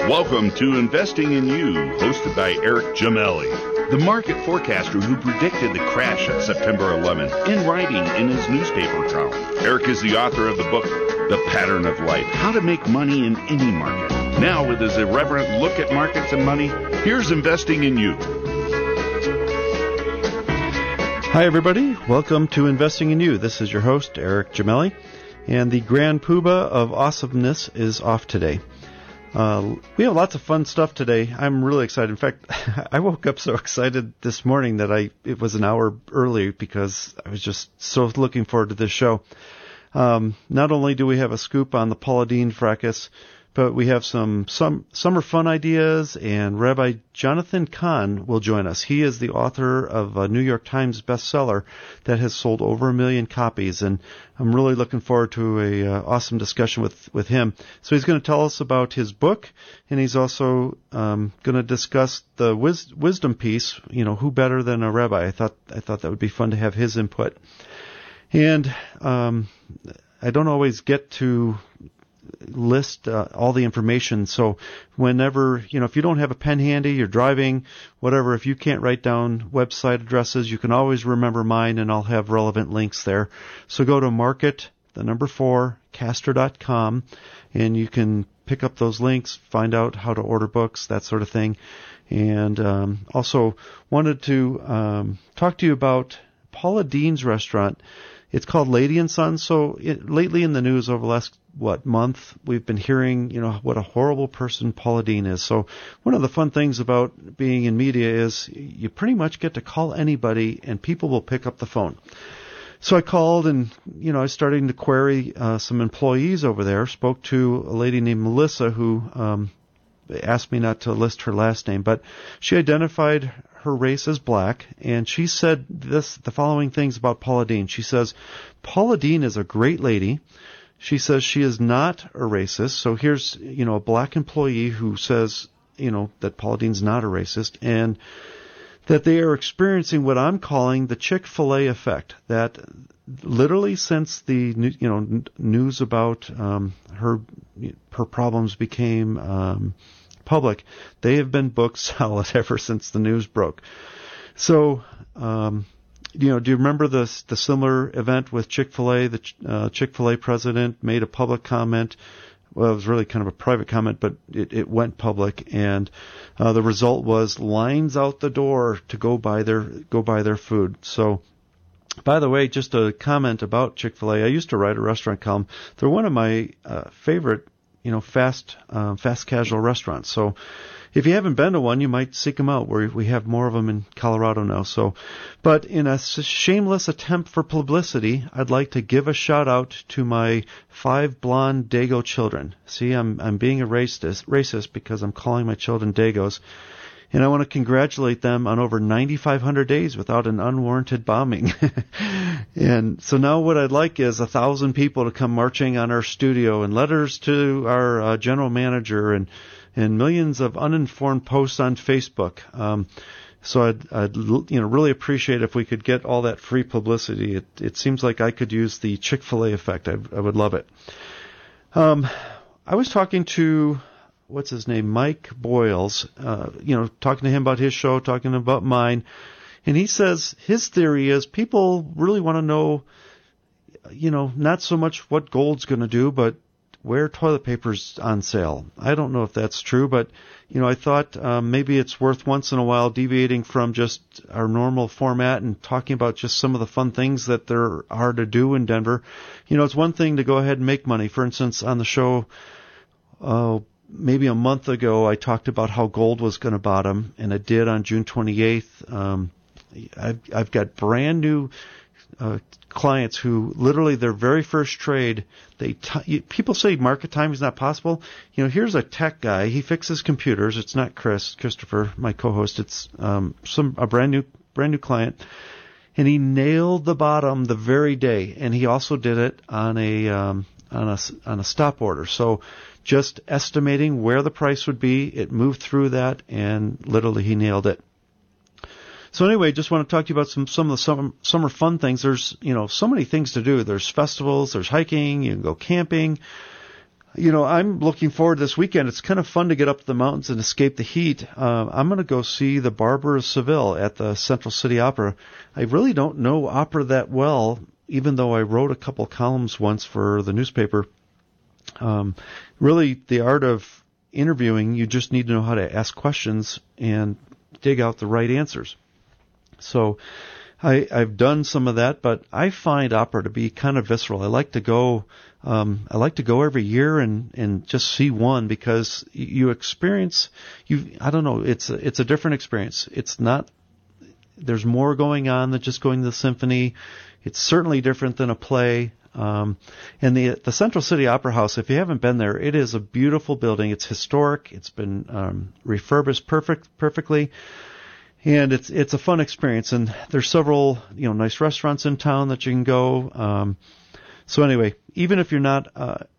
Welcome to Investing in You, hosted by Eric Gemelli, the market forecaster who predicted the crash of September 11th in writing in his newspaper column. Eric is the author of the book, The Pattern of Life, How to Make Money in Any Market. Now, with his irreverent look at markets and money, here's Investing in You. Hi, everybody. Welcome to Investing in You. This is your host, Eric Gemelli, and the Grand Poobah of awesomeness is off today. We have lots of fun stuff today. I'm really excited. In fact, I woke up so excited this morning that it was an hour early because I was just so looking forward to this show. Not only do we have a scoop on the Paula Deen fracas, but we have some summer fun ideas, and Rabbi Jonathan Cahn will join us. He is the author of a New York Times bestseller that has sold over 1 million copies, and I'm really looking forward to a awesome discussion with him. So he's going to tell us about his book, and he's also going to discuss the wisdom piece. You know, who better than a rabbi? I thought that would be fun to have his input. And I don't always get to list all the information. So whenever, if you don't have a pen handy, you're driving, whatever, if you can't write down website addresses, you can always remember mine, and I'll have relevant links there. So go to market4caster.com, and you can pick up those links, find out how to order books, that sort of thing. And also wanted to talk to you about Paula Deen's restaurant. It's called Lady and Son. So lately in the news over the last, month, we've been hearing, what a horrible person Paula Deen is. So one of the fun things about being in media is you pretty much get to call anybody and people will pick up the phone. So I called and, I was starting to query some employees over there, spoke to a lady named Melissa who asked me not to list her last name, but she identified her race as black, and she said the following things about Paula Deen. She says, Paula Deen is a great lady. She says she is not a racist. So here's, a black employee who says, that Paula Deen's not a racist, and that they are experiencing what I'm calling the Chick-fil-A effect, that literally since the, news about her problems became public, they have been booked solid ever since the news broke. So, do you remember the similar event with Chick-fil-A? The Chick-fil-A president made a public comment. Well, it was really kind of a private comment, but it went public, and the result was lines out the door to go buy their food. So, by the way, just a comment about Chick-fil-A. I used to write a restaurant column. They're one of my favorite, fast casual restaurants. So, if you haven't been to one, you might seek them out. We have more of them in Colorado now. So, but in a shameless attempt for publicity, I'd like to give a shout out to my 5 blonde Dago children. See, I'm being a racist because I'm calling my children Dagos. And I want to congratulate them on over 9,500 days without an unwarranted bombing. And so now what I'd like is 1,000 people to come marching on our studio, and letters to our general manager, and millions of uninformed posts on Facebook. So I'd really appreciate if we could get all that free publicity. It seems like I could use the Chick-fil-A effect. I would love it. I was talking to, what's his name, Mike Boyles, talking to him about his show, talking about mine. And he says his theory is people really want to know, not so much what gold's going to do, but where toilet paper's on sale. I don't know if that's true, but, I thought maybe it's worth once in a while deviating from just our normal format and talking about just some of the fun things that there are to do in Denver. It's one thing to go ahead and make money. For instance, on the show, maybe a month ago, I talked about how gold was going to bottom, and it did on June 28th. I've got brand new clients who literally their very first trade, people say market timing is not possible. Here's a tech guy. He fixes computers. It's not Christopher, my co-host. It's a brand new client, and he nailed the bottom the very day. And he also did it on a stop order. So just estimating where the price would be, it moved through that, and literally he nailed it. So anyway, just want to talk to you about some of the summer fun things. There's, so many things to do. There's festivals, there's hiking, you can go camping. I'm looking forward this weekend. It's kind of fun to get up to the mountains and escape the heat. I'm going to go see The Barber of Seville at the Central City Opera. I really don't know opera that well, even though I wrote a couple columns once for the newspaper. Really, the art of interviewing, you just need to know how to ask questions and dig out the right answers. So I've done some of that, but I find opera to be kind of visceral. I like to go every year and just see one, because you experience, I don't know, it's a different experience. It's not, there's more going on than just going to the symphony. It's certainly different than a play. And the Central City Opera House, if you haven't been there, it is a beautiful building. It's historic. It's been refurbished perfectly. And it's a fun experience, and there's several nice restaurants in town that you can go. So anyway, even if you're not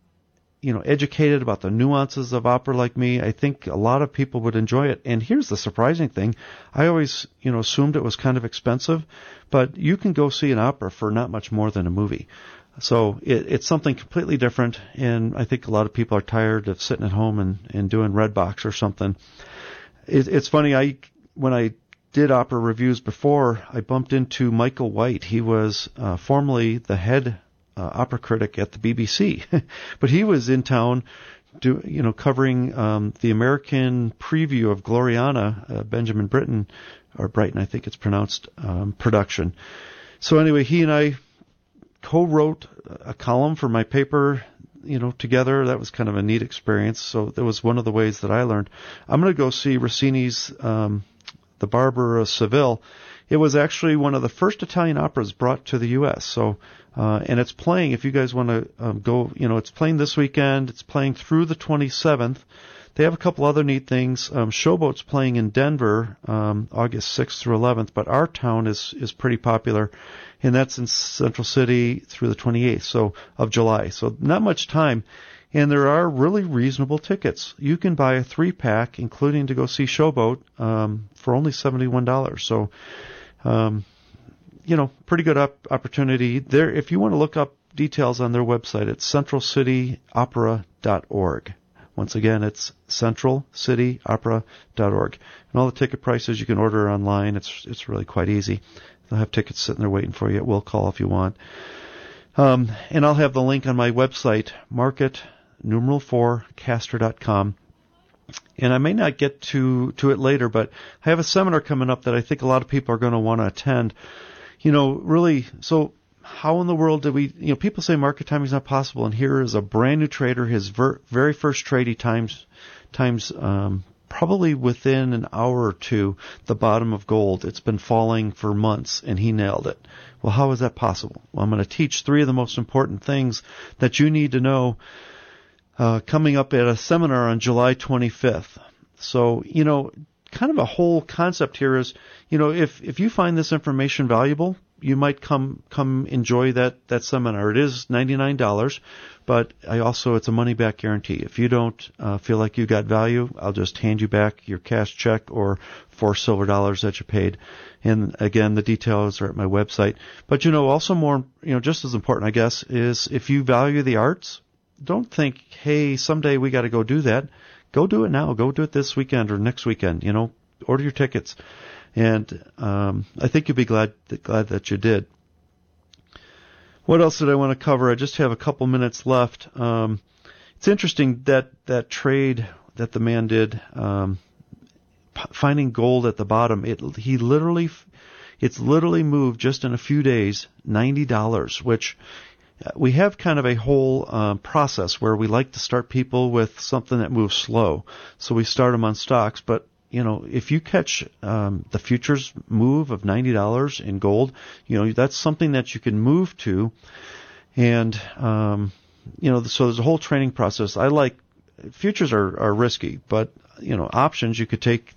educated about the nuances of opera like me, I think a lot of people would enjoy it. And here's the surprising thing: I always assumed it was kind of expensive, but you can go see an opera for not much more than a movie. So it's something completely different, and I think a lot of people are tired of sitting at home and doing Redbox or something. It's funny, when I did opera reviews before, I bumped into Michael White. He was formerly the head opera critic at the BBC, but he was in town covering the American preview of Gloriana, Benjamin Britten, or Brighton, I think it's pronounced, production. So anyway, he and I co-wrote a column for my paper, together. That was kind of a neat experience. So that was one of the ways that I learned. I'm going to go see Rossini's The Barber of Seville. It was actually one of the first Italian operas brought to the U.S. So, and it's playing, if you guys want to go, it's playing this weekend. It's playing through the 27th. They have a couple other neat things. Showboat's playing in Denver, August 6th through 11th, but our town is pretty popular, and that's in Central City through the 28th of July. So not much time. And there are really reasonable tickets. You can buy a 3-pack, including to go see Showboat, for only $71. So, pretty good opportunity there. If you want to look up details on their website, it's centralcityopera.org. Once again, it's centralcityopera.org. And all the ticket prices you can order online. It's really quite easy. They'll have tickets sitting there waiting for you at will call if you want. And I'll have the link on my website, market4castor.com. And I may not get to it later, but I have a seminar coming up that I think a lot of people are going to want to attend. Really, so how in the world did we, people say market timing is not possible, and here is a brand new trader, his very first trade he times probably within an hour or two, the bottom of gold. It's been falling for months, and he nailed it. Well, how is that possible? Well, I'm going to teach 3 of the most important things that you need to know coming up at a seminar on July 25th. So, kind of a whole concept here is, if you find this information valuable, you might come enjoy that seminar. It is $99, but it's a money back guarantee. If you don't feel like you got value, I'll just hand you back your cash check or $4 silver that you paid. And again, the details are at my website. But also more, just as important, I guess, is if you value the arts, don't think, hey, someday we got to go do that. Go do it now. Go do it this weekend or next weekend. Order your tickets. And I think you'll be glad that you did. What else did I want to cover? I just have a couple minutes left. It's interesting that trade that the man did, finding gold at the bottom. It's literally moved just in a few days $90, which we have kind of a whole process where we like to start people with something that moves slow. So we start them on stocks, but if you catch the futures move of $90 in gold, that's something that you can move to. And, so there's a whole training process. I like futures are risky, but, options you could take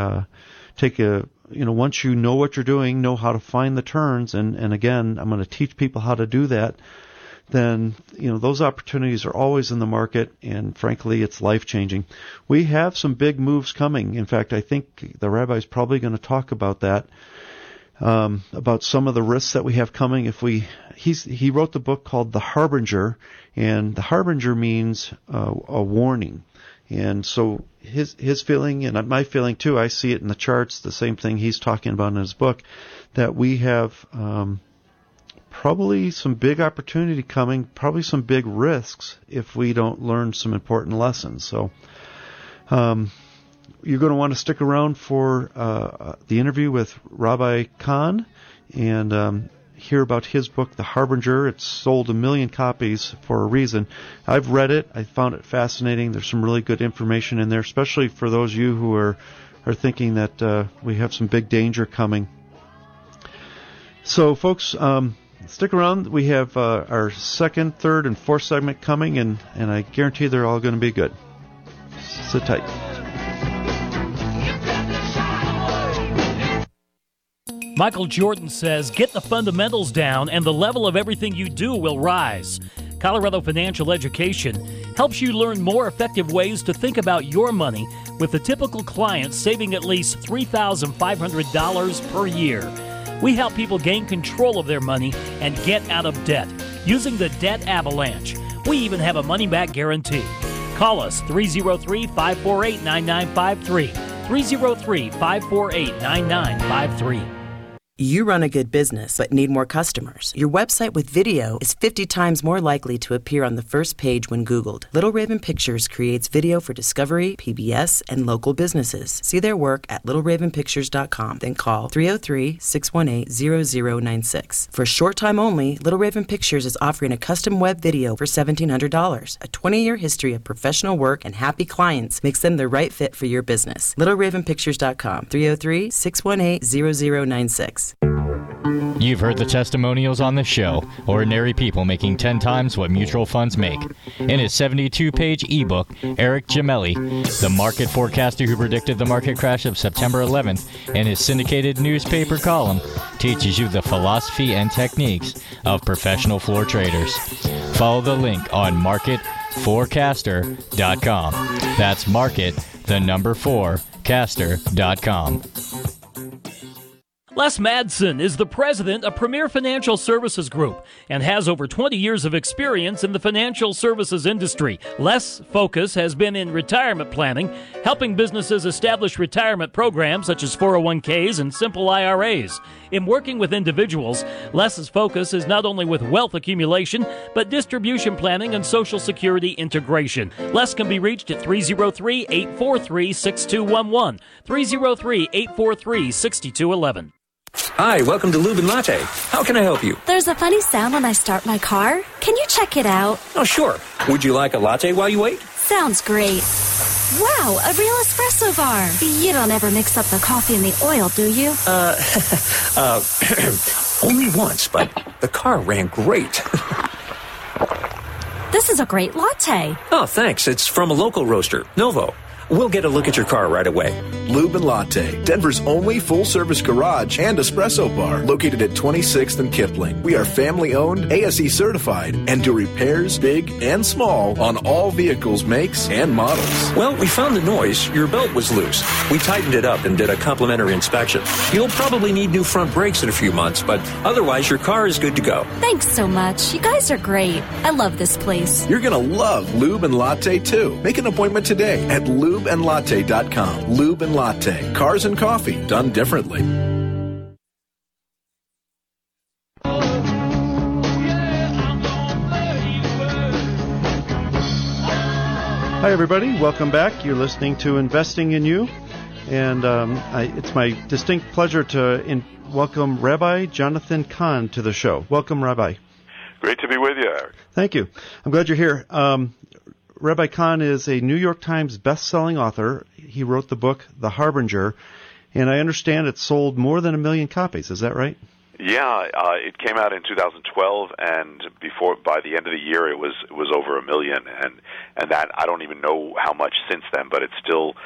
once you know what you're doing, know how to find the turns. And again, I'm going to teach people how to do that. Then, those opportunities are always in the market, and frankly, it's life-changing. We have some big moves coming. In fact, I think the rabbi's probably going to talk about that. about some of the risks that we have coming. He wrote the book called The Harbinger, and The Harbinger means a warning. And so his feeling, and my feeling too, I see it in the charts, the same thing he's talking about in his book, that we have probably some big opportunity coming, probably some big risks if we don't learn some important lessons. So you're going to want to stick around for the interview with Rabbi Kahn and hear about his book, The Harbinger. It's sold 1 million copies for a reason. I've read it. I found it fascinating. There's some really good information in there, especially for those of you who are thinking that we have some big danger coming. So, folks, stick around. We have our second, third, and fourth segment coming, and I guarantee they're all going to be good. Sit tight. Michael Jordan says, get the fundamentals down and the level of everything you do will rise. Colorado Financial Education helps you learn more effective ways to think about your money, with the typical client saving at least $3,500 per year. We help people gain control of their money and get out of debt using the Debt Avalanche. We even have a money-back guarantee. Call us 303-548-9953, 303-548-9953. You run a good business but need more customers. Your website with video is 50 times more likely to appear on the first page when Googled. Little Raven Pictures creates video for Discovery, PBS, and local businesses. See their work at littleravenpictures.com. Then call 303-618-0096. For a short time only, Little Raven Pictures is offering a custom web video for $1,700. A 20-year history of professional work and happy clients makes them the right fit for your business. littleravenpictures.com. 303-618-0096. You've heard the testimonials on the show. Ordinary people making 10 times what mutual funds make. In his 72-page ebook, Eric Gemelli, the market forecaster who predicted the market crash of September 11th, in his syndicated newspaper column, teaches you the philosophy and techniques of professional floor traders. Follow the link on marketforecaster.com. That's market, the number 4, caster.com. Les Madsen is the president of Premier Financial Services Group and has over 20 years of experience in the financial services industry. Les' focus has been in retirement planning, helping businesses establish retirement programs such as 401ks and simple IRAs. In working with individuals, Les' focus is not only with wealth accumulation, but distribution planning and Social Security integration. Les can be reached at 303-843-6211, 303-843-6211. Hi, welcome to Lube and Latte. How can I help you? There's a funny sound when I start my car. Can you check it out? Oh, sure. Would you like a latte while you wait? Sounds great. Wow, a real espresso bar. You don't ever mix up the coffee and the oil, do you? Only once, but the car ran great. This is a great latte. Oh, thanks. It's from a local roaster, Novo. We'll get a look at your car right away. Lube and Latte, Denver's only full-service garage and espresso bar, located at 26th and Kipling. We are family-owned, ASE certified, and do repairs, big and small, on all vehicles, makes, and models. Well, we found the noise. Your belt was loose. We tightened it up and did a complimentary inspection. You'll probably need new front brakes in a few months, but otherwise your car is good to go. Thanks so much. You guys are great. I love this place. You're going to love Lube and Latte, too. Make an appointment today at lubeandlatte.com. Lube and Latte. Cars and coffee done differently. Hi, everybody. Welcome back. You're listening to Investing in You. And it's my distinct pleasure to welcome Rabbi Jonathan Kahn to the show. Welcome, Rabbi. Great to be with you, Eric. Thank you. I'm glad you're here. Rabbi Kahn is a New York Times best-selling author. He wrote the book, The Harbinger, and I understand it sold more than 1 million copies. Is that right? Yeah, it came out in 2012, and by the end of the year, it was over 1 million, and that I don't even know how much since then, but it's still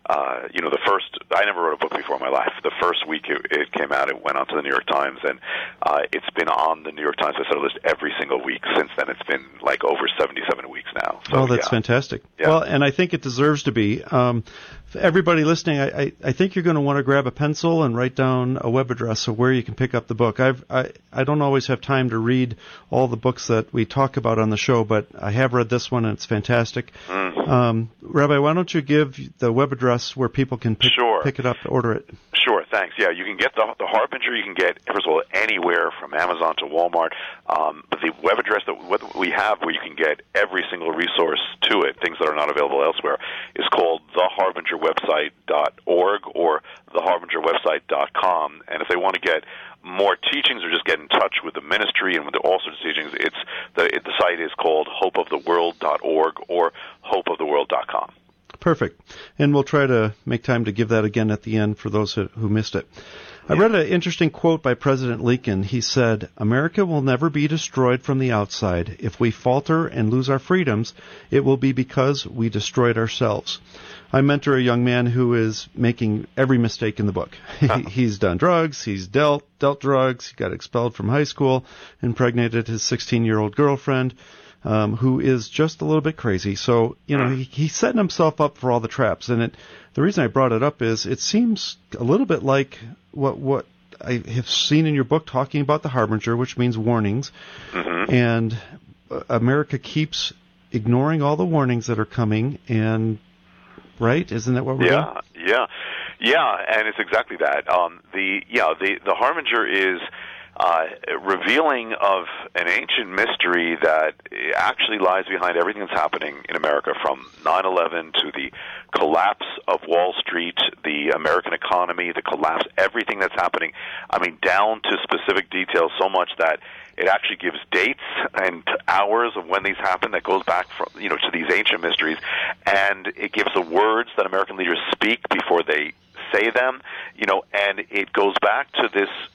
the first, I never wrote a book before in my life. The first week it came out, it went onto the New York Times, and it's been on the New York Times bestseller list every single week since then. It's been like over 77 weeks now. So, that's fantastic. Yeah. Well, and I think it deserves to be. For everybody listening, I think you're going to want to grab a pencil and write down a web address of where you can pick up the book. I don't always have time to read all the books that we talk about on the show, but I have read this one, and it's fantastic. Rabbi, why don't you give the web address where people can pick it up, order it? Sure, thanks. Yeah, you can get the Harbinger. You can get, first of all, anywhere from Amazon to Walmart. But the web address that we have where you can get every single resource to it, things that are not available elsewhere, is called theharbingerwebsite.org or theharbingerwebsite.com. And if they want to get more teachings or just get in touch with the ministry and with all sorts of teachings, the site is called hopeoftheworld.org or hopeoftheworld.com. Perfect. And we'll try to make time to give that again at the end for those who missed it. I read an interesting quote by President Lincoln. He said, "America will never be destroyed from the outside. If we falter and lose our freedoms, it will be because we destroyed ourselves." I mentor a young man who is making every mistake in the book. He's done drugs, he's dealt drugs, he got expelled from high school, impregnated his 16-year-old girlfriend, who is just a little bit crazy. So, he's setting himself up for all the traps. And the reason I brought it up is it seems a little bit like what I have seen in your book talking about the Harbinger, which means warnings. Mm-hmm. And America keeps ignoring all the warnings that are coming. And, right? Isn't that what we're doing? Yeah, and it's exactly that. The Harbinger is revealing of an ancient mystery that actually lies behind everything that's happening in America, from 9/11 to the collapse of Wall Street, the American economy, the collapse, everything that's happening. I mean, down to specific details, so much that it actually gives dates and hours of when these happened that goes back from, to these ancient mysteries, and it gives the words that American leaders speak before they say them, and it goes back to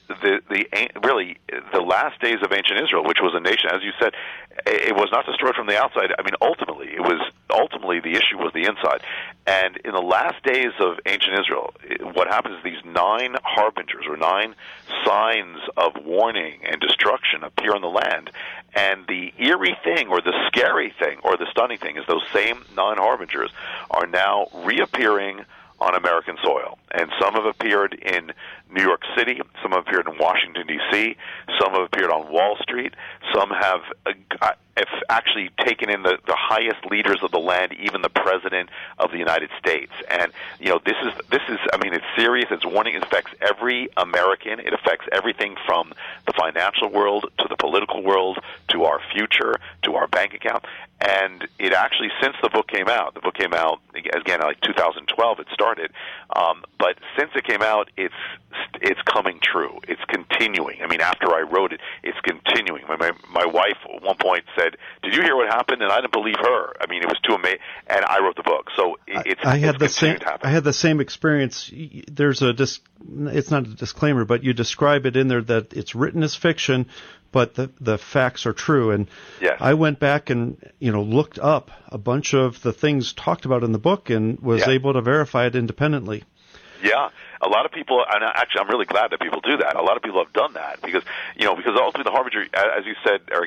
really the last days of ancient Israel, which was a nation, as you said, it was not destroyed from the outside. I mean, ultimately the issue was the inside. And in the last days of ancient Israel, what happens is these 9 harbingers, or 9 signs of warning and destruction, appear on the land. And the eerie thing, or the scary thing, or the stunning thing, is those same 9 harbingers are now reappearing on American soil. And some have appeared in New York City, some have appeared in Washington, D.C., some have appeared on Wall Street, some have actually taken in the highest leaders of the land, even the President of the United States. And, this is, I mean, it's serious, it's warning, it affects every American, it affects everything from the financial world to the political world to our future, to our bank account. And it actually, since the book came out, again, like 2012 it started, but since it came out, it's coming true. It's continuing. I mean, after I wrote it, it's continuing. My wife at one point said, "Did you hear what happened?" And I didn't believe her. I mean, it was too amazing. And I wrote the book, so I had the same experience. There's it's not a disclaimer, but you describe it in there that it's written as fiction, but the facts are true. And yes. I went back and looked up a bunch of the things talked about in the book and was able to verify it independently. Yeah. A lot of people, and actually I'm really glad that people do that. A lot of people have done that because ultimately the Harbinger, as you said, Eric,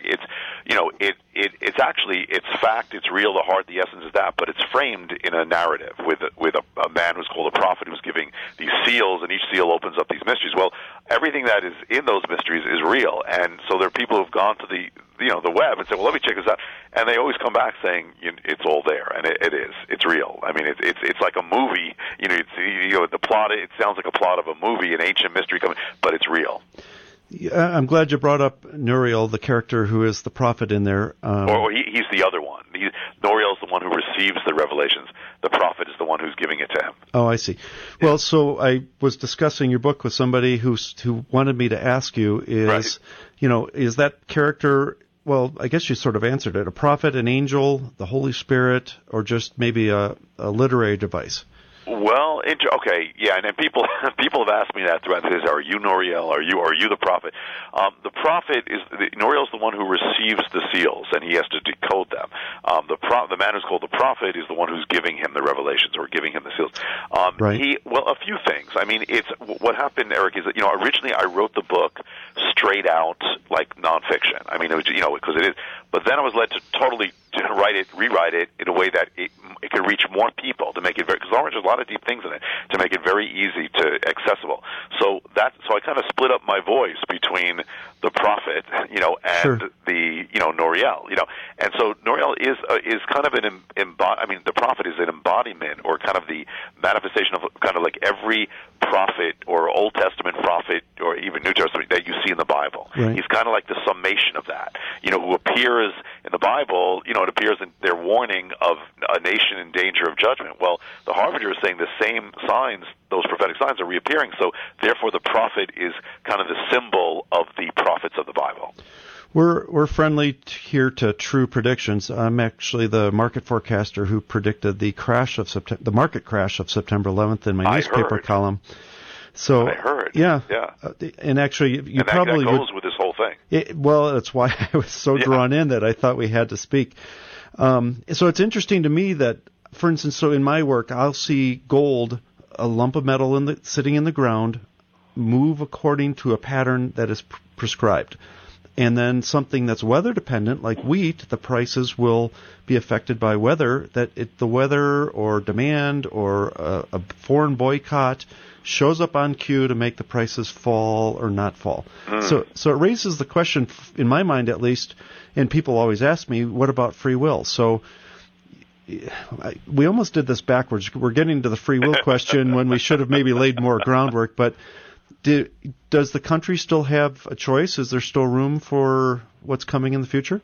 it's actually, it's fact, it's real, the heart, the essence is that, but it's framed in a narrative with a man who's called a prophet who's giving these seals, and each seal opens up these mysteries. Well, everything that is in those mysteries is real, and so there are people who've gone to the web and said, well, let me check this out, and they always come back saying it's all there, and it is. It's real. I mean, it's like a movie. The plot. It sounds like a plot of a movie, an ancient mystery coming, but it's real. I'm glad you brought up Nuriel, the character who is the prophet in there. He's the other one. Nuriel is the one who receives the revelations. The prophet is the one who's giving it to him. Oh, I see. Yeah. Well, so I was discussing your book with somebody who wanted me to ask you is, right. Is that character? Well, I guess you sort of answered it. A prophet, an angel, the Holy Spirit, or just maybe a literary device? Well, okay, yeah, and then people have asked me that throughout this. Are you Noriel? Are you the prophet? The prophet is Noriel's the one who receives the seals, and he has to decode them. The man who's called the prophet is the one who's giving him the revelations or giving him the seals. Right. A few things. I mean, it's what happened, Eric, is that originally I wrote the book straight out like nonfiction. I mean, it was because it is, but then I was led to totally rewrite it in a way that it could reach more people to make it very, because there's a lot of deep things in it, to make it very easy to accessible. So I kind of split up my voice between the prophet, and sure. the Noriel, and so Noriel is kind of the prophet is an embodiment or kind of the manifestation of kind of like every prophet or Old Testament prophet or even New Testament that you see in the Bible. Right. He's kind of like the summation of that, who appears in the Bible, it appears in their warning of a nation in danger of judgment. Well, the Harbinger is saying the same signs, those prophetic signs, are reappearing, so therefore the prophet is kind of the symbol of the prophets of the Bible. We're friendly here to True Predictions. I'm actually the market forecaster who predicted the market crash of September 11th in my newspaper column. So I heard. Yeah. Yeah. And actually, you and probably that goes with this whole thing. Well, that's why I was so drawn in that I thought we had to speak. So it's interesting to me that, for instance, so in my work, I'll see gold, a lump of metal sitting in the ground, move according to a pattern that is prescribed. And then something that's weather dependent, like wheat, the prices will be affected by weather, the weather or demand or a foreign boycott shows up on cue to make the prices fall or not fall. So it raises the question, in my mind at least, and people always ask me, what about free will? So we almost did this backwards. We're getting to the free will question when we should have maybe laid more groundwork, but does the country still have a choice? Is there still room for what's coming in the future?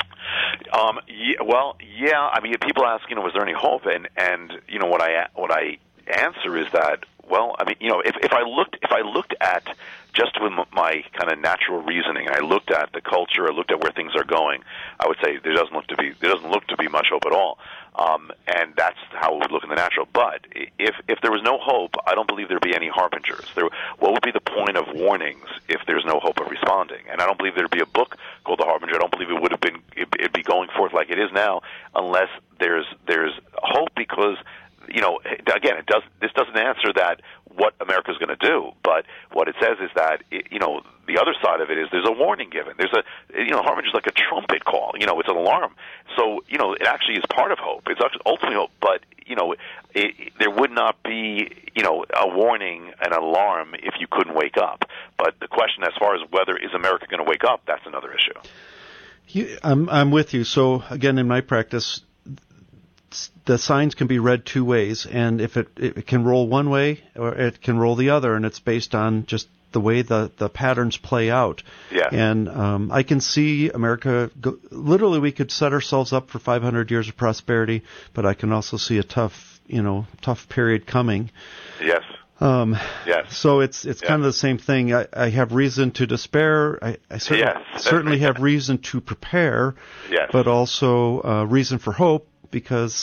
Yeah. I mean, people ask, was there any hope? And what I answer is that, well, I mean, if I looked at just with my kind of natural reasoning, I looked at the culture, I looked at where things are going, I would say there doesn't look to be much hope at all. And that's how it would look in the natural. But if there was no hope, I don't believe there'd be any harbingers. What would be the point of warnings if there's no hope of responding? And I don't believe there'd be a book called The Harbinger. I don't believe it would have been. It'd be going forth like it is now, unless there's hope. Because again, this doesn't answer that what America's going to do, but what it says is that the other side of it is there's a warning given. There's Harbinger is like a trumpet call. It's an alarm. So it actually is part of hope. It's actually ultimately hope, but there would not be a warning, an alarm if you couldn't wake up. But the question, as far as whether is America going to wake up, that's another issue. I'm with you. So again, in my practice, the signs can be read two ways, and if it can roll one way or it can roll the other, and it's based on just the way the patterns play out. Yeah. And I can see America, literally we could set ourselves up for 500 years of prosperity, but I can also see a tough period coming. Yes. Yes. So it's kind of the same thing. I have reason to despair. I certainly have reason to prepare, but also reason for hope. Because,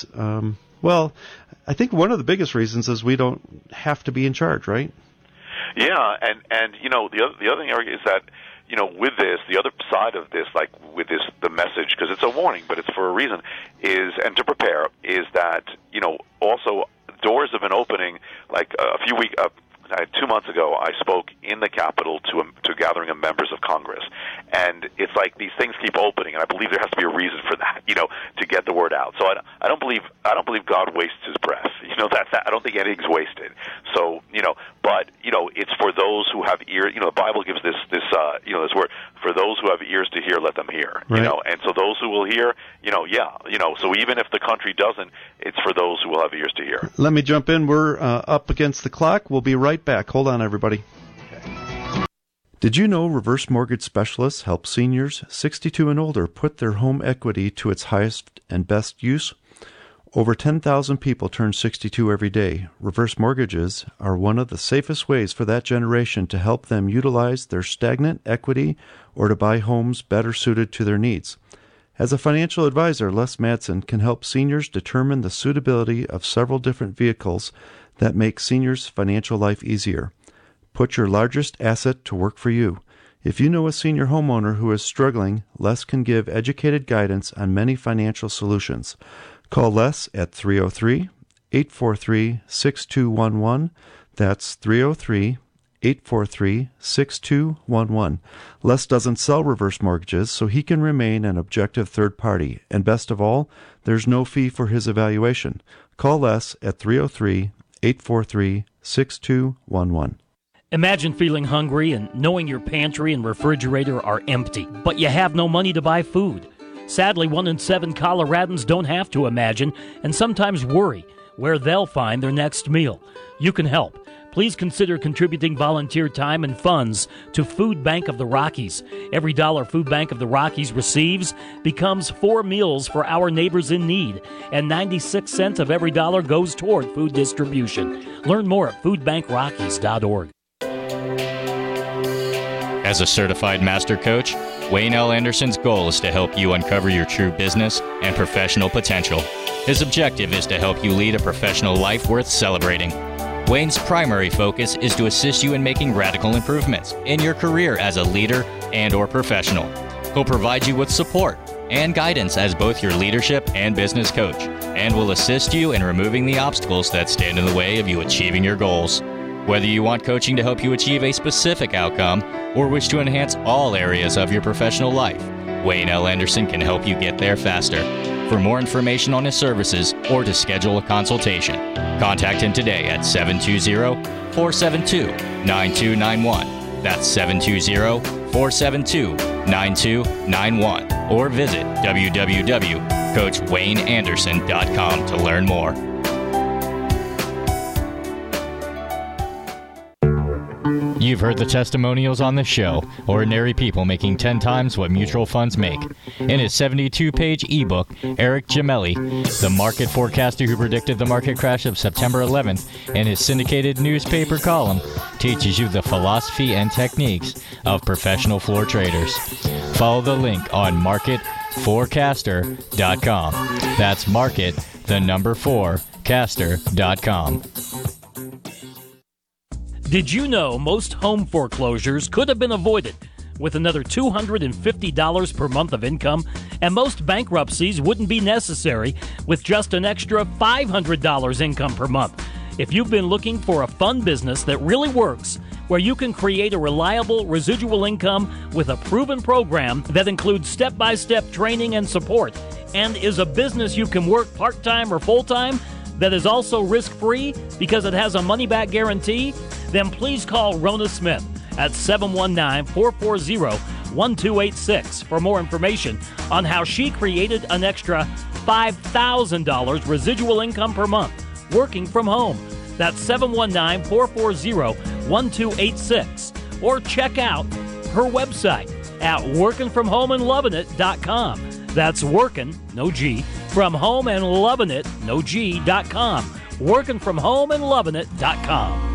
I think one of the biggest reasons is we don't have to be in charge, right? Yeah, and the other thing, Eric, is that with this, the other side of this, like with this, the message, because it's a warning, but it's for a reason, and to prepare, is that also doors have been opening. Like a few weeks. 2 months ago, I spoke in the Capitol to a gathering of members of Congress, and it's like these things keep opening, and I believe there has to be a reason for that, to get the word out. So I don't believe God wastes His breath. I don't think anything's wasted. So but it's for those who have ears. The Bible gives this word, for those who have ears to hear, let them hear. Right. And so those who will hear, so even if the country doesn't, it's for those who will have ears to hear. Let me jump in. We're up against the clock. We'll be right back. Hold on, everybody. Okay. Did you know Reverse Mortgage Specialists help seniors 62 and older put their home equity to its highest and best use? Over 10,000 people turn 62 every day. Reverse mortgages are one of the safest ways for that generation to help them utilize their stagnant equity or to buy homes better suited to their needs. As a financial advisor, Les Madsen can help seniors determine the suitability of several different vehicles that make seniors' financial life easier. Put your largest asset to work for you. If you know a senior homeowner who is struggling, Les can give educated guidance on many financial solutions. Call Les at 303-843-6211. That's 303-843-6211. Les doesn't sell reverse mortgages, so he can remain an objective third party. And best of all, there's no fee for his evaluation. Call Les at 303-843-6211. Imagine feeling hungry and knowing your pantry and refrigerator are empty, but you have no money to buy food. Sadly, 1 in 7 Coloradans don't have to imagine and sometimes worry where they'll find their next meal. You can help. Please consider contributing volunteer time and funds to Food Bank of the Rockies. Every dollar Food Bank of the Rockies receives becomes 4 meals for our neighbors in need, and 96 cents of every dollar goes toward food distribution. Learn more at foodbankrockies.org. As a certified master coach, Wayne L. Anderson's goal is to help you uncover your true business and professional potential. His objective is to help you lead a professional life worth celebrating. Wayne's primary focus is to assist you in making radical improvements in your career as a leader and/or professional. He'll provide you with support and guidance as both your leadership and business coach, and will assist you in removing the obstacles that stand in the way of you achieving your goals. Whether you want coaching to help you achieve a specific outcome or wish to enhance all areas of your professional life, Wayne L. Anderson can help you get there faster. For more information on his services or to schedule a consultation, contact him today at 720-472-9291. That's 720-472-9291. Or visit www.coachwayneanderson.com to learn more. You've heard the testimonials on this show. Ordinary people making 10 times what mutual funds make. In his 72-page ebook, Eric Gemelli, the market forecaster who predicted the market crash of September 11th, and his syndicated newspaper column, teaches you the philosophy and techniques of professional floor traders. Follow the link on marketforecaster.com. That's market, the number 4, caster.com. Did you know most home foreclosures could have been avoided with another $250 per month of income? And most bankruptcies wouldn't be necessary with just an extra $500 income per month. If you've been looking for a fun business that really works, where you can create a reliable residual income with a proven program that includes step-by-step training and support, and is a business you can work part-time or full-time, that is also risk-free because it has a money-back guarantee, then please call Rona Smith at 719-440-1286 for more information on how she created an extra $5,000 residual income per month working from home. That's 719-440-1286. Or check out her website at workingfromhomeandlovingit.com. That's working, no G, from home and loving it, no G.com. Workingfromhomeandlovingit.com.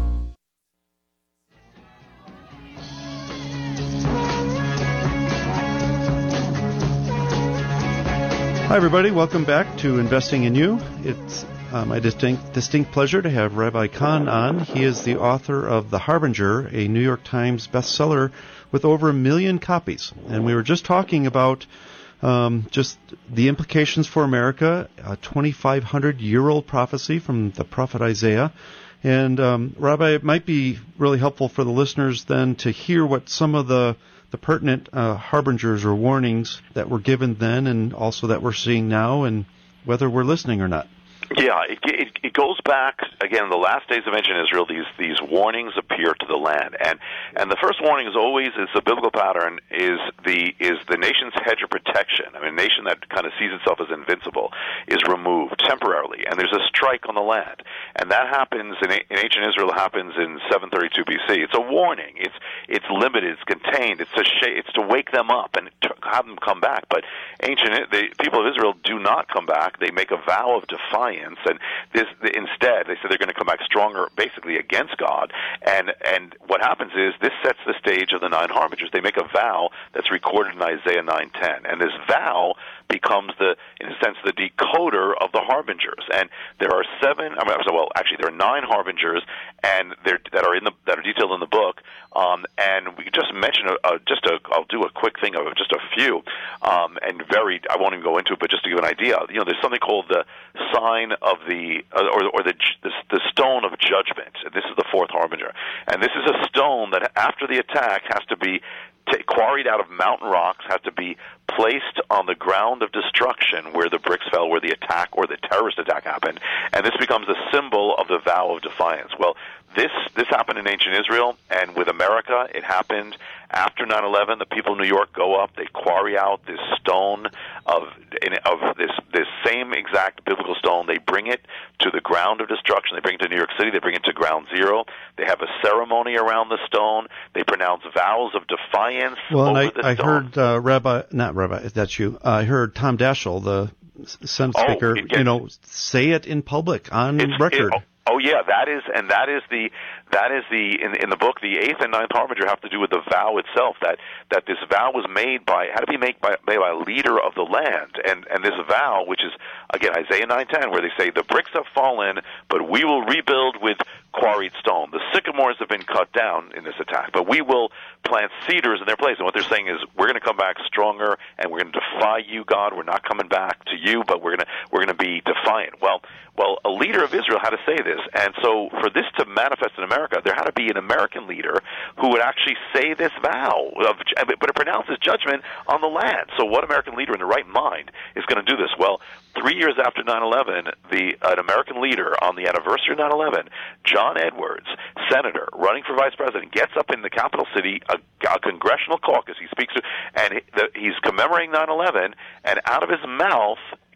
Hi, everybody. Welcome back to Investing in You. It's my distinct pleasure to have Rabbi Kahn on. He is the author of The Harbinger, a New York Times bestseller with over 1 million copies. And we were just talking about just the implications for America, a 2,500-year-old prophecy from the prophet Isaiah. And, Rabbi, it might be really helpful for the listeners then to hear what some of the pertinent harbingers or warnings that were given then and also that we're seeing now, and whether we're listening or not. Yeah, it goes back again. In the last days of ancient Israel, these warnings appear to the land, and the first warning is always the biblical pattern is the nation's hedge of protection. I mean, a nation that kind of sees itself as invincible is removed temporarily, and there's a strike on the land, and that happens in ancient Israel. Happens in 732 BC. It's a warning. It's limited. It's contained. It's to wake them up and to have them come back. But the people of Israel do not come back. They make a vow of defiance. And instead, they say they're going to come back stronger, basically against God. And what happens is this sets the stage of the 9 harbingers. They make a vow that's recorded in Isaiah 9:10, and this vow becomes in a sense, the decoder of the harbingers. And there are there are 9 harbingers, and that are detailed in the book. And we just mention I'll do a quick thing of just a few, and I won't even go into it, but just to give an idea, there's something called the sign of the stone of judgment. This is the 4th harbinger, and this is a stone that after the attack has to be quarried out of mountain rocks, has to be placed on the ground of destruction where the bricks fell, where the attack or the terrorist attack happened, and this becomes a symbol of the vow of defiance. Well, this happened in ancient Israel, and with America, it happened after 9/11. The people of New York go up, they quarry out this stone of this same exact biblical stone. They bring it to the ground of destruction. They bring it to New York City. They bring it to Ground Zero. They have a ceremony around the stone. They pronounce vows of defiance over the stone. I heard that's you. I heard Tom Daschle, the Senate Speaker, say it in public on record. That is in the book, the 8th and 9th harbinger have to do with the vow itself, that this vow was had to be made by a leader of the land, and this vow, which is again Isaiah 9:10, where they say the bricks have fallen, but we will rebuild with quarried stone. The sycamores have been cut down in this attack, but we will plant cedars in their place. And what they're saying is, we're going to come back stronger, and we're going to defy you, God. We're not coming back to you, but we're going to be defiant. Well, a leader of Israel had to say this, and so for this to manifest in America, there had to be an American leader who would actually say this vow, but it pronounces judgment on the land. So what American leader in the right mind is going to do this? Well, 3 years after 9/11, an American leader on the anniversary of 9/11, John Edwards, senator, running for vice president, gets up in the capital city, a congressional caucus. He speaks to, and he's commemorating 9/11, and out of his mouth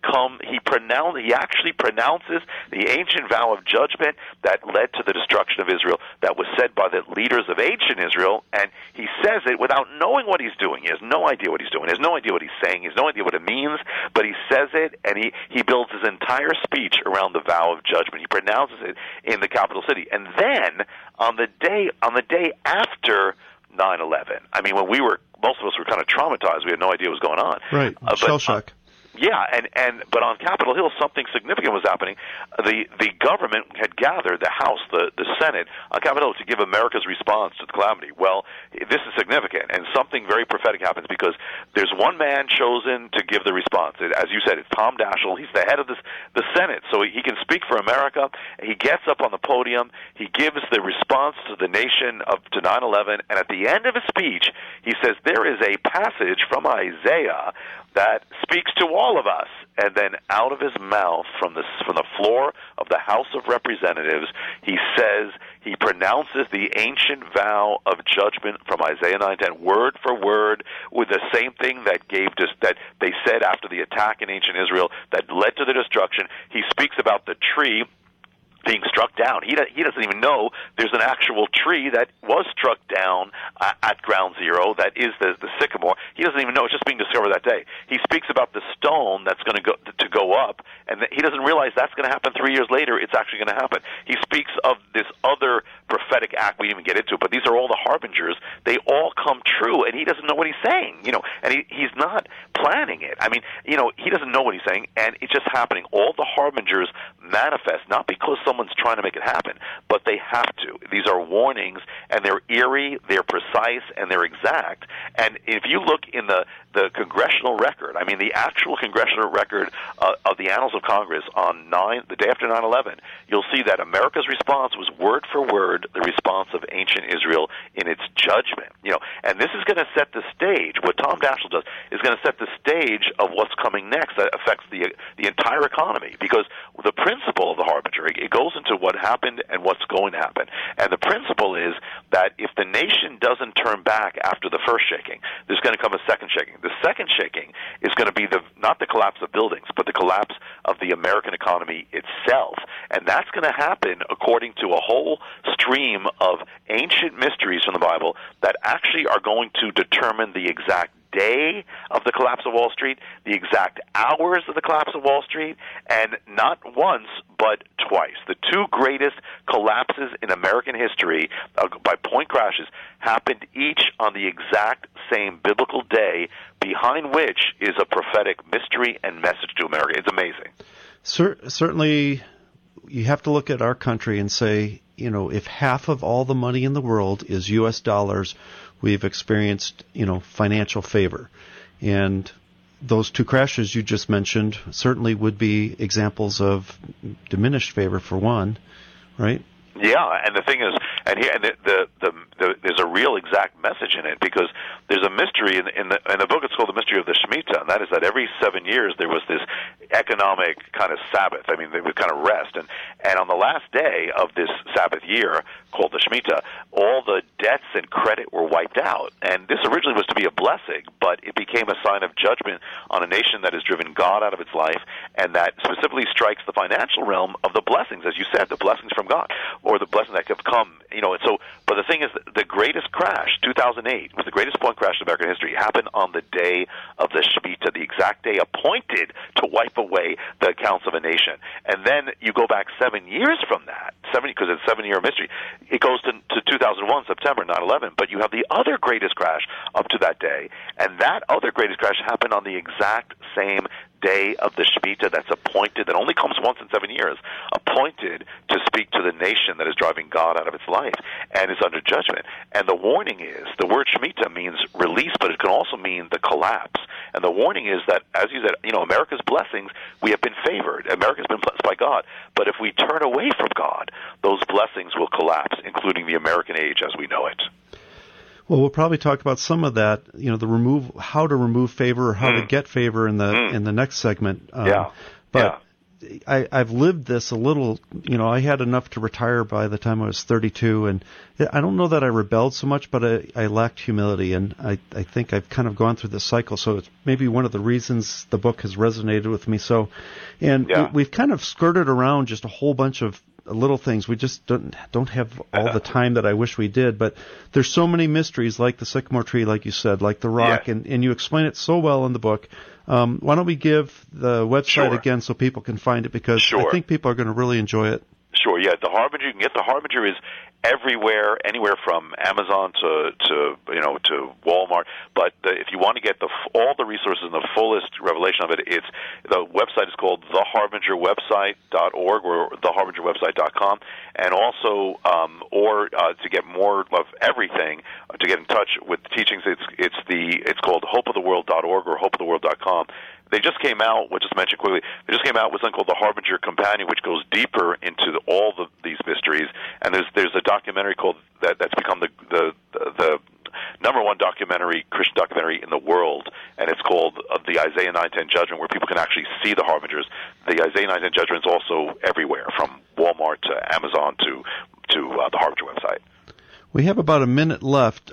he actually pronounces the ancient vow of judgment that led to the destruction of Israel, that was said by the leaders of ancient Israel, and he says it without knowing what he's doing. He has no idea what he's doing. He has no idea what he's saying. He has no idea what it means, but he says it, and he builds his entire speech around the vow of judgment. He pronounces it in the capital city. And then on the day after 9/11, I mean, when most of us were kind of traumatized. We had no idea what was going on. Right, shell shock. But on Capitol Hill, something significant was happening. The government had gathered, the House, the Senate, on Capitol Hill to give America's response to the calamity. Well, this is significant, and something very prophetic happens, because there's one man chosen to give the response. As you said, it's Tom Daschle. He's the head of the Senate, so he can speak for America. He gets up on the podium. He gives the response to the nation to 9/11, and at the end of his speech, he says, there is a passage from Isaiah that speaks to all of us. And then out of his mouth, from the floor of the House of Representatives, he pronounces the ancient vow of judgment from Isaiah 9:10, word for word, with the same thing that they said after the attack in ancient Israel that led to the destruction. He speaks about the tree being struck down. He doesn't even know there's an actual tree that was struck down at Ground Zero, that is the sycamore. He doesn't even know. It's just being discovered that day. He speaks about the stone that's going to go up, and he doesn't realize that's going to happen 3 years later. It's actually going to happen. He speaks of this other prophetic act we didn't even get into, but these are all the harbingers. They all come true, and he doesn't know what he's saying, and he's not planning it. I mean, he doesn't know what he's saying, and it's just happening. All the harbingers manifest, not because someone's trying to make it happen, but they have to. These are warnings, and they're eerie, they're precise, and they're exact. And if you look in the congressional record, I mean, the actual congressional record of the Annals of Congress on the day after 9/11, you'll see that America's response was word for word the response of ancient Israel in its judgment. And this is going to set the stage. What Tom Daschle does is going to set the stage of what's coming next that affects the entire economy, because the principle of the harbinger, it goes into what happened and what's going to happen. And the principle is that if the nation doesn't turn back after the first shaking, there's going to come a second shaking. The second shaking is going to be not the collapse of buildings, but the collapse of the American economy itself. And that's going to happen according to a whole stream of ancient mysteries from the Bible that actually are going to determine the exact day of the collapse of Wall Street, the exact hours of the collapse of Wall Street, and not once, but twice. The two greatest collapses in American history by point crashes happened each on the exact same biblical day behind which is a prophetic mystery and message to America. It's amazing. Certainly, you have to look at our country and say, if half of all the money in the world is U.S. dollars, we've experienced, financial favor. And those two crashes you just mentioned certainly would be examples of diminished favor for one, right? Yeah, and the thing is, there's a real exact message in it, because there's a mystery in the book. It's called the mystery of the Shemitah, and that is that every 7 years there was this economic kind of Sabbath. I mean, they would kind of rest, and on the last day of this Sabbath year, called the Shemitah, all the debts and credit were wiped out. And this originally was to be a blessing, but it became a sign of judgment on a nation that has driven God out of its life, and that specifically strikes the financial realm of the blessings, as you said, the blessings from God, or the blessings that have come. But the thing is, the greatest crash, 2008, was the greatest point crash in American history. It happened on the day of the Shemitah, the exact day appointed to wipe away the accounts of a nation. And then you go back 7 years from that, because it's a 7-year mystery. It goes to 2001, September 9/11. But you have the other greatest crash up to that day, and that other greatest crash happened on the exact same day of the Shemitah that's appointed, that only comes once in 7 years, appointed to speak to the nation that is driving God out of its life and is under judgment. And the warning is, the word Shemitah means release, but it can also mean the collapse. And the warning is that, as you said, America's blessings, we have been favored. America's been blessed by God. But if we turn away from God, those blessings will collapse, including the American age as we know it. Well, we'll probably talk about some of that, how to remove favor or how to get favor in the next segment. But I've lived this a little. I had enough to retire by the time I was 32, and I don't know that I rebelled so much, but I lacked humility, and I think I've kind of gone through this cycle. So it's maybe one of the reasons the book has resonated with me. So, and we've kind of skirted around just a whole bunch of little things. We just don't have all the time that I wish we did, but there's so many mysteries, like the sycamore tree, like you said, like the rock, and you explain it so well in the book. Why don't we give the website again so people can find it, because I think people are going to really enjoy it. Sure, yeah. The Harbinger, you can get the Harbinger is everywhere, anywhere from Amazon to Walmart. But if you want to get all the resources and the fullest revelation of it, the website is called theharbingerwebsite.org or theharbingerwebsite.com. And also, to get more of everything, to get in touch with the teachings, it's called hopeoftheworld.org or hopeoftheworld.com. They just came out, we'll just mention quickly, they just came out with something called the Harbinger Companion, which goes deeper into all these mysteries. And there's a documentary called that's become the number one Christian documentary in the world, and it's called the Isaiah 9:10 Judgment, where people can actually see the Harbingers. The Isaiah 9:10 Judgment is also everywhere, from Walmart to Amazon to the Harbinger website. We have about a minute left.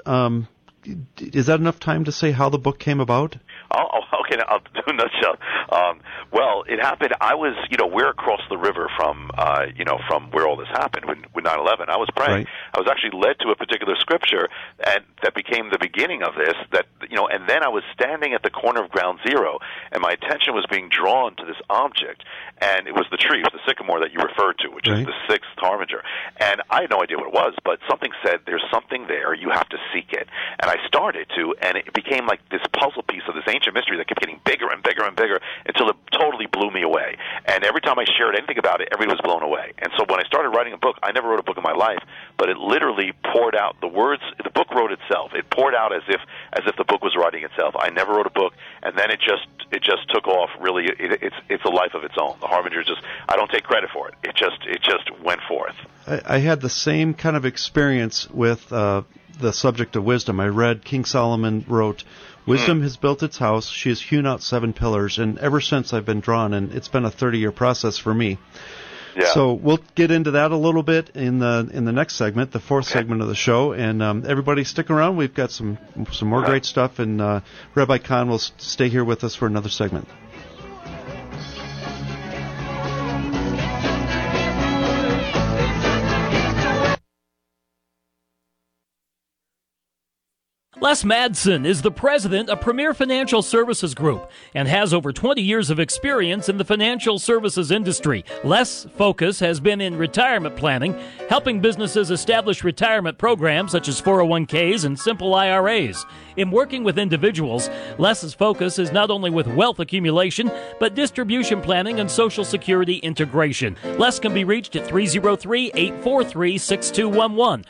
Is that enough time to say how the book came about? Okay, I'll do a nutshell. Well, it happened. I was, we're across the river from where all this happened with 9/11. I was praying. Right. I was actually led to a particular scripture, and that became the beginning of this. And then I was standing at the corner of Ground Zero, and my attention was being drawn to this object, and it was the tree, it was the sycamore that you referred to, which is the sixth Harbinger. And I had no idea what it was, but something said, "There's something there. You have to seek it." And I started to, and it became like this puzzle piece of this ancient mystery that kept getting bigger and bigger and bigger until it totally blew me away. And every time I shared anything about it, everybody was blown away. And so when I started writing a book, I never wrote a book in my life, but it literally poured out the words. The book wrote itself. It poured out as if the book was writing itself. I never wrote a book, and then it just took off. Really, it's a life of its own. The Harbinger I don't take credit for it. It just went forth. I had the same kind of experience with the subject of wisdom. I read King Solomon wrote, "Wisdom has built its house. She has hewn out 7 pillars." And ever since I've been drawn, and it's been a 30-year process for me. Yeah. So we'll get into that a little bit in the next segment, the fourth segment of the show. And everybody stick around. We've got some more great stuff. And Rabbi Kahn will stay here with us for another segment. Les Madsen is the president of Premier Financial Services Group and has over 20 years of experience in the financial services industry. Les' focus has been in retirement planning, helping businesses establish retirement programs such as 401ks and simple IRAs. In working with individuals, Les' focus is not only with wealth accumulation, but distribution planning and Social Security integration. Les can be reached at 303-843-6211,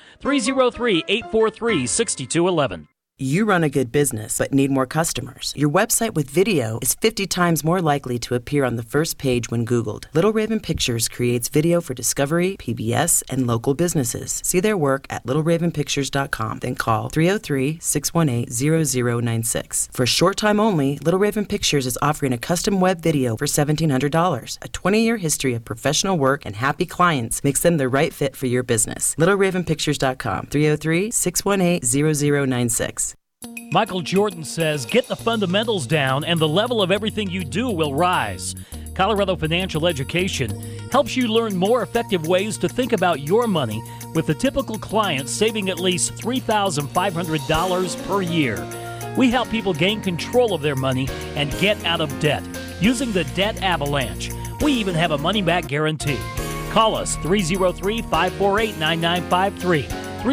303-843-6211. You run a good business but need more customers. Your website with video is 50 times more likely to appear on the first page when Googled. Little Raven Pictures creates video for Discovery, PBS, and local businesses. See their work at littleravenpictures.com. Then call 303-618-0096. For a short time only, Little Raven Pictures is offering a custom web video for $1,700. A 20-year history of professional work and happy clients makes them the right fit for your business. littleravenpictures.com. 303-618-0096. Michael Jordan says, get the fundamentals down and the level of everything you do will rise. Colorado Financial Education helps you learn more effective ways to think about your money, with the typical client saving at least $3,500 per year. We help people gain control of their money and get out of debt using the Debt Avalanche. We even have a money-back guarantee. Call us 303-548-9953,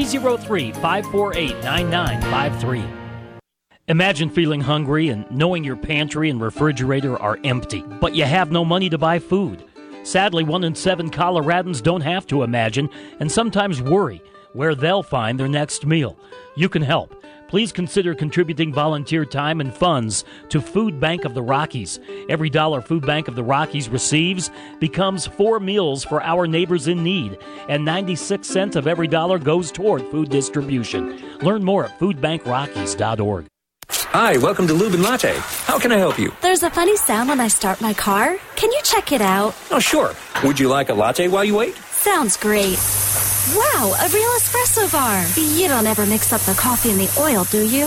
303-548-9953. Imagine feeling hungry and knowing your pantry and refrigerator are empty, but you have no money to buy food. Sadly, 1 in 7 Coloradans don't have to imagine and sometimes worry where they'll find their next meal. You can help. Please consider contributing volunteer time and funds to Food Bank of the Rockies. Every dollar Food Bank of the Rockies receives becomes 4 meals for our neighbors in need, and 96 cents of every dollar goes toward food distribution. Learn more at foodbankrockies.org. Hi, welcome to Lube and Latte. How can I help you? There's a funny sound when I start my car. Can you check it out? Oh, sure. Would you like a latte while you wait? Sounds great. Wow, a real espresso bar. You don't ever mix up the coffee and the oil, do you?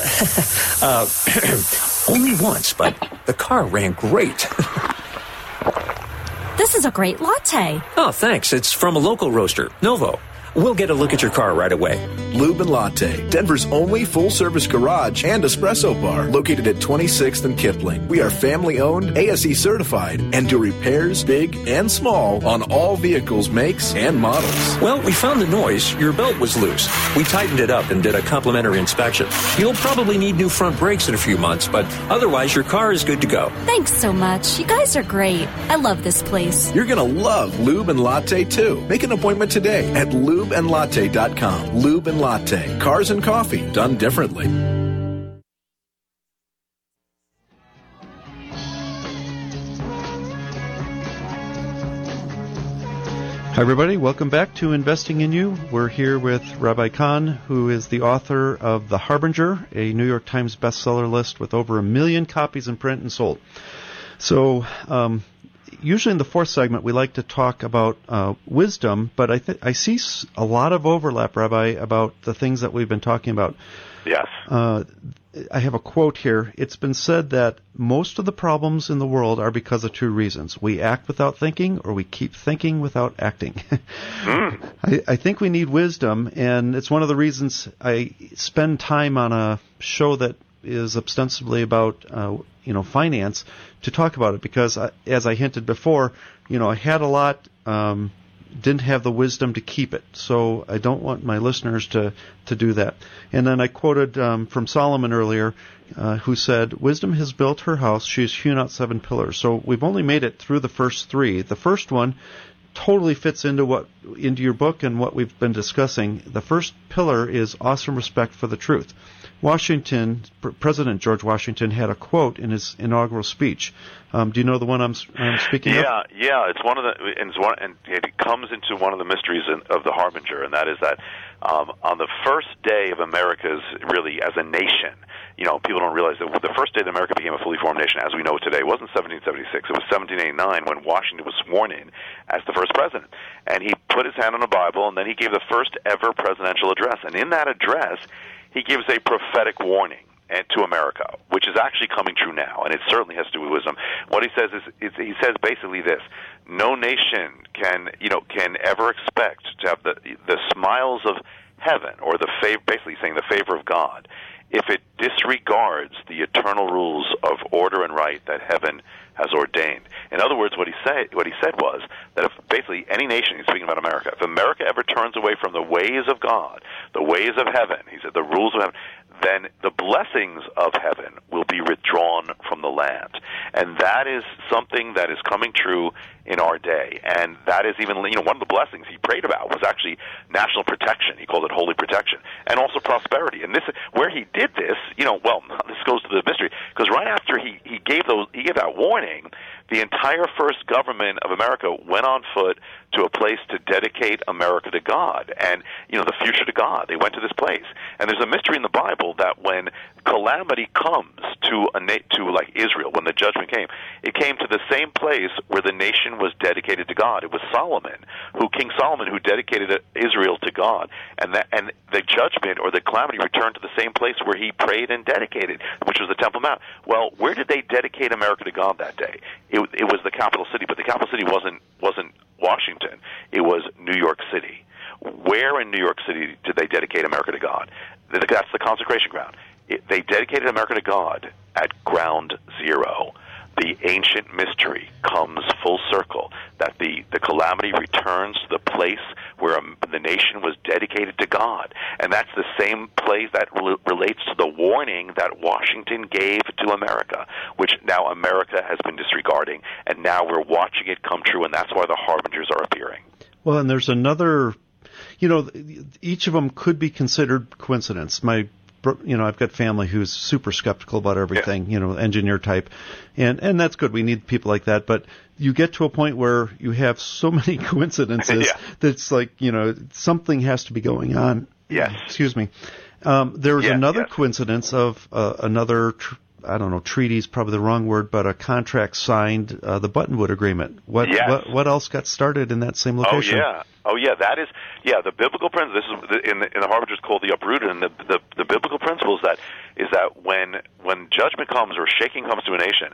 Only once, but the car ran great. This is a great latte. Oh, thanks. It's from a local roaster, Novo. We'll get a look at your car right away. Lube and Latte, Denver's only full-service garage and espresso bar, located at 26th and Kipling. We are family-owned, ASE certified, and do repairs big and small on all vehicles, makes, and models. Well, we found the noise. Your belt was loose. We tightened it up and did a complimentary inspection. You'll probably need new front brakes in a few months, but otherwise your car is good to go. Thanks so much. You guys are great. I love this place. You're going to love Lube and Latte, too. Make an appointment today at lubeandlatte.com. Lube and Latte. Cars and coffee done differently. Hi, everybody. Welcome back to Investing in You. We're here with Rabbi Kahn, who is the author of The Harbinger, a New York Times bestseller list with over 1 million copies in print and sold. So, usually in the fourth segment, we like to talk about wisdom, but I see a lot of overlap, Rabbi, about the things that we've been talking about. Yes. I have a quote here. It's been said that most of the problems in the world are because of 2 reasons. We act without thinking, or we keep thinking without acting. I think we need wisdom, and it's one of the reasons I spend time on a show that is ostensibly about finance, to talk about it, because as I hinted before, I had a lot, didn't have the wisdom to keep it. So I don't want my listeners to do that. And then I quoted from Solomon earlier, who said, "Wisdom has built her house, she has hewn out 7 pillars." So we've only made it through the first 3. The first one totally fits into your book and what we've been discussing. The first pillar is awesome respect for the truth. President George Washington had a quote in his inaugural speech. Do you know the one I'm speaking of? Yeah. It's one of and it comes into one of the mysteries of the Harbinger, and that is that on the first day of America's really as a nation, people don't realize that the first day that America became a fully formed nation, as we know it today, wasn't 1776. It was 1789 when Washington was sworn in as the first president, and he put his hand on a Bible, and then he gave the first ever presidential address. And in that address, he gives a prophetic warning to America, which is actually coming true now, and it certainly has to do with wisdom. What he says is he says basically this: no nation can ever expect to have the smiles of heaven, or basically saying the favor of God, if it disregards the eternal rules of order and right that heaven has ordained. In other words, what he said was that if basically any nation, he's speaking about America, if America ever turns away from the ways of God, the ways of heaven, he said the rules of heaven, then the blessings of heaven will be withdrawn from the land. And that is something that is coming true in our day. And that is even, one of the blessings he prayed about was actually national protection. He called it holy protection. And also prosperity. And this, where he did this, this goes to the mystery, because right after he gave that warning, the entire first government of America went on foot to a place to dedicate America to God and, the future to God. They went to this place. And there's a mystery in the Bible that when calamity comes to like Israel, when the judgment came, it came to the same place where the nation was dedicated to God. It was King Solomon, who dedicated Israel to God. And the judgment or the calamity returned to the same place where he prayed and dedicated, which was the Temple Mount. Well, where did they dedicate America to God that day? It was the capital city, but the capital city wasn't Washington. It was New York City. Where in New York City did they dedicate America to God? That's the consecration ground. They dedicated America to God at ground zero. The ancient mystery comes full circle, that the calamity returns to the place where the nation was dedicated to God. And that's the same place that relates to the warning that Washington gave to America, which now America has been disregarding, and now we're watching it come true, and that's why the harbingers are appearing. Well, and there's another, each of them could be considered coincidence. I've got family who's super skeptical about everything, engineer type, and that's good. We need people like that. But you get to a point where you have so many coincidences that's like, something has to be going on. Yes. Excuse me. There was another coincidence of another, treaty is probably the wrong word, but a contract signed, the Buttonwood Agreement. What else got started in that same location? Oh yeah, that is the biblical principle. This is in the Harbingers called the Uprooted, and the biblical principle is that when judgment comes or shaking comes to a nation,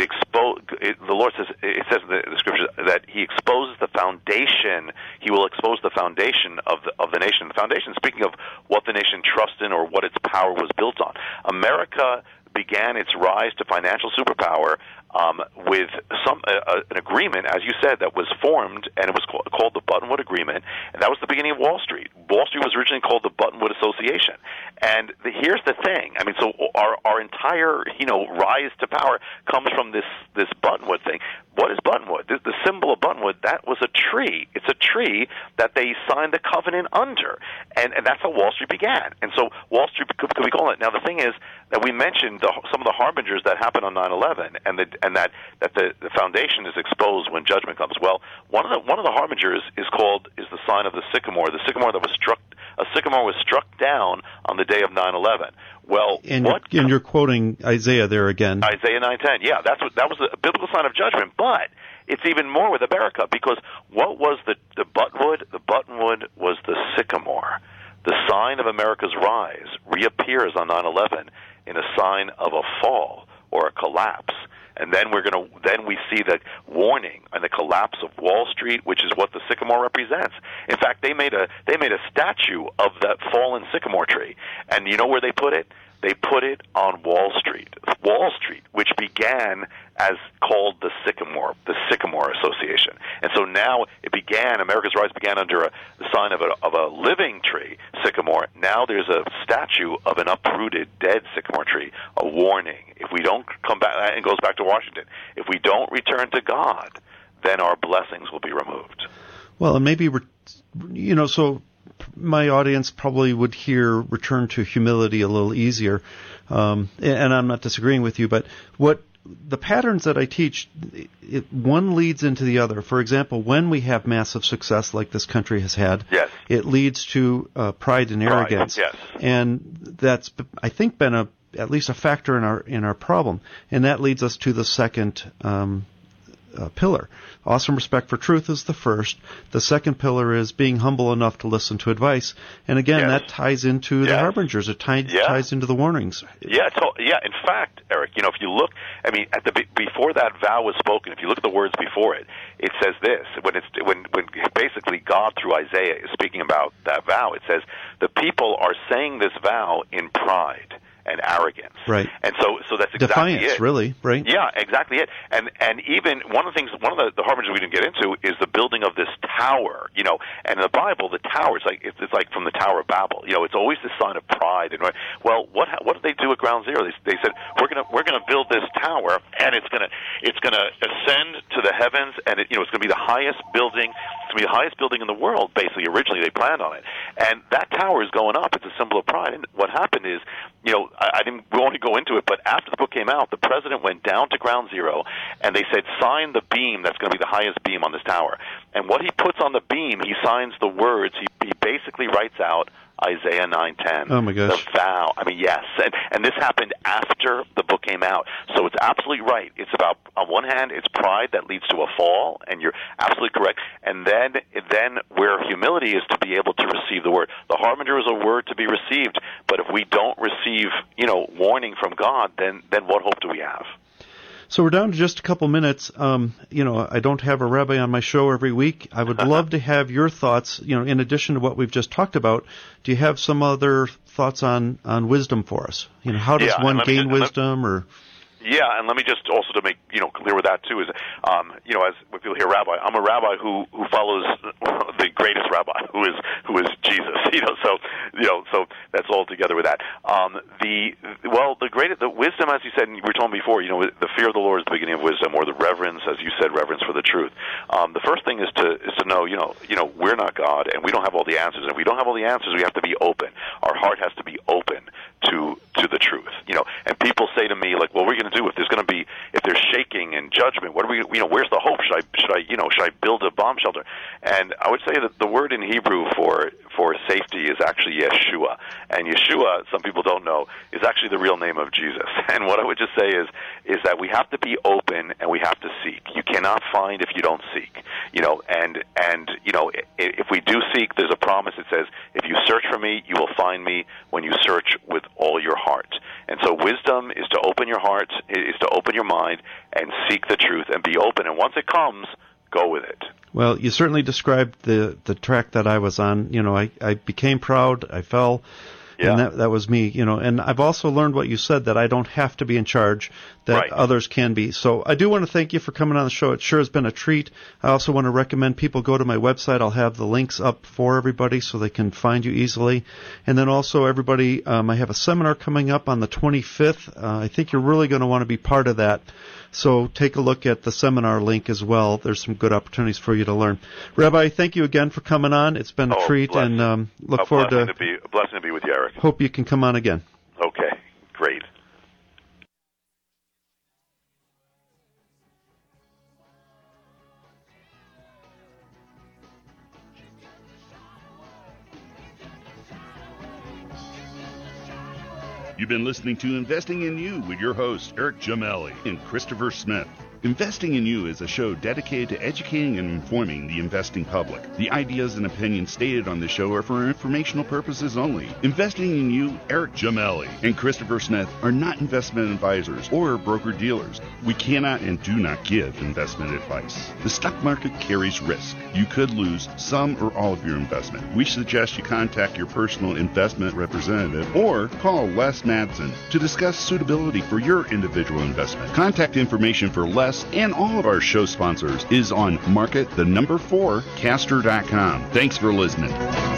the Lord says, it says in the scriptures that He exposes the foundation. He will expose the foundation of the nation. The foundation, speaking of what the nation trusts in or what its power was built on. America began its rise to financial superpower with an agreement, as you said, that was formed, and it was called the Buttonwood Agreement, and that was the beginning of Wall Street. Wall Street was originally called the Buttonwood Association. And here's the thing. I mean, so our entire, rise to power comes from this Buttonwood thing. What is Buttonwood? The symbol of Buttonwood, that was a tree. It's a tree that they signed the covenant under. And that's how Wall Street began. And so Wall Street could be called it. Now, the thing is that we mentioned some of the harbingers that happened on 9/11, and that the foundation is exposed when judgment comes. Well, one of the harbingers is the sign of the sycamore. The sycamore that was struck down on the day of 9/11. Well, and you're quoting Isaiah there again. Isaiah 9:10. Yeah, that was a biblical sign of judgment, but it's even more with America, because what was the Buttonwood? The Buttonwood was the sycamore. The sign of America's rise reappears on 9/11 in a sign of a fall or a collapse. And then we see the warning and the collapse of Wall Street, which is what the sycamore represents. In fact, they made a statue of that fallen sycamore tree, and you know where they put it? They put it on Wall Street. Wall Street, which began as called the Sycamore Association. And so now America's rise began under the sign of a living tree, sycamore. Now there's a statue of an uprooted, dead sycamore tree, a warning. If we don't come back, and it goes back to Washington, if we don't return to God, then our blessings will be removed. Well, and maybe, so my audience probably would hear return to humility a little easier, and I'm not disagreeing with you, but what the patterns that I teach, one leads into the other. For example, when we have massive success like this country has had, it leads to pride and arrogance, and that's, I think, been at least a factor in our problem, and that leads us to the second pillar. Awesome respect for truth is the first. The second pillar is being humble enough to listen to advice. And again, that ties into the harbingers. It ties into the warnings. In fact, Eric, if you look, before that vow was spoken, if you look at the words before it, it says this. When basically God through Isaiah is speaking about that vow, it says, the people are saying this vow in pride and arrogance. Right. And so that's exactly Defiance, it. really, right? Yeah, exactly it. And even one of the harbingers we didn't get into is the building of this tower. And in the Bible, the tower is like it's like from the Tower of Babel. It's always the sign of pride. And well, what did they do at Ground Zero? They said we're gonna build this tower, and it's gonna ascend to the heavens, and it's gonna be the highest building. It's gonna be the highest building in the world. Basically, originally they planned on it, and that tower is going up. It's a symbol of pride. And what happened is, we won't go into it, but after the book came out, the president went down to Ground Zero, and they said, sign the beam that's going to be the highest beam on this tower. And what he puts on the beam, he signs the words. He basically writes out Isaiah 9:10. Oh my gosh! The vow. Yes, and this happened after the book came out. So it's absolutely right. It's about, on one hand, it's pride that leads to a fall, and you're absolutely correct. And then where humility is to be able to receive the word. The harbinger is a word to be received, but if we don't receive, warning from God, then what hope do we have? So we're down to just a couple minutes. I don't have a rabbi on my show every week. I would love to have your thoughts, in addition to what we've just talked about. Do you have some other thoughts on wisdom for us? How does one gain wisdom or... Yeah, and let me just also to make clear with that too is, as when people hear rabbi, I'm a rabbi who follows the greatest rabbi, who is Jesus. So that's all together with that. The wisdom, as you said, and you were told before, the fear of the Lord is the beginning of wisdom, or the reverence, as you said, reverence for the truth. The first thing is to know, we're not God, and we don't have all the answers. And if we don't have all the answers, we have to be open. Our heart has to be open to the truth. And people say to me, like, well, what are we going to do if there's shaking and judgment? What are we? Where's the hope? Should I build a bomb shelter? And I would say that the word in Hebrew for safety is actually Yeshua, and Yeshua, some people don't know, is actually the real name of Jesus. And what I would just say is that we have to be open and we have to seek. You cannot find if you don't seek. If we do seek, there's a promise that says, if you search for me, you will find me when you search with all your heart. And so wisdom is to open your heart, is to open your mind, and seek the truth, and be open. And once it comes, go with it. Well, you certainly described the track that I was on. I became proud, I fell, and that was me. And I've also learned what you said, that I don't have to be in charge, that others can be. So I do want to thank you for coming on the show. It sure has been a treat. I also want to recommend people go to my website. I'll have the links up for everybody so they can find you easily. And then also, everybody, I have a seminar coming up on the 25th. I think you're really going to want to be part of that. So take a look at the seminar link as well. There's some good opportunities for you to learn. Rabbi, thank you again for coming on. It's been a treat, and look forward to... A blessing to be with you, Eric. Hope you can come on again. Okay, great. You've been listening to Investing in You with your hosts, Eric Gemelli and Christopher Smith. Investing in You is a show dedicated to educating and informing the investing public. The ideas and opinions stated on this show are for informational purposes only. Investing in You, Eric Gemelli and Christopher Smith are not investment advisors or broker-dealers. We cannot and do not give investment advice. The stock market carries risk. You could lose some or all of your investment. We suggest you contact your personal investment representative or call Les Madsen to discuss suitability for your individual investment. Contact information for Les and all of our show sponsors is on market4caster.com. Thanks for listening.